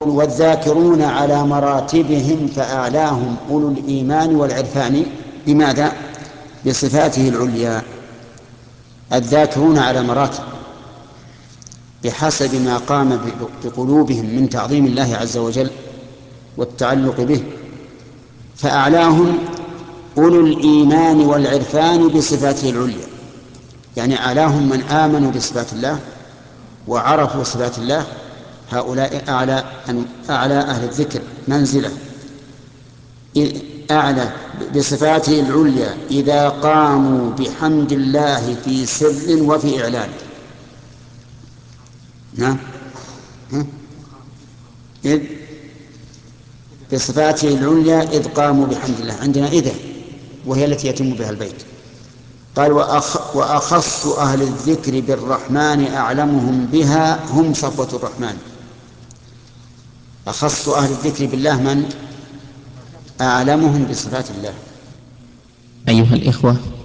والذاكرون على مراتبهم فأعلاهم أولو الإيمان والعرفان. بماذا؟ بصفاته العليا. الذاكرون على مراتب بحسب ما قام بقلوبهم من تعظيم الله عز وجل والتعلق به، فأعلاهم أولو الإيمان والعرفان بصفاته العليا، يعني أعلاهم من آمنوا بصفات الله وعرفوا صفات الله، هؤلاء أعلى أهل الذكر منزلة، أعلى بصفاته العليا إذا قاموا بحمد الله في سر وفي إعلان. نعم. إذ بصفاته العليا إذ قاموا بحمد الله، عندنا إذا وهي التي يتم بها البيت. قال وأخص أهل الذكر بالرحمن أعلمهم بها هم صفوة الرحمن. أخص أهل الذكر بالله من؟ أعلمهم بصفات الله. أيها الإخوة،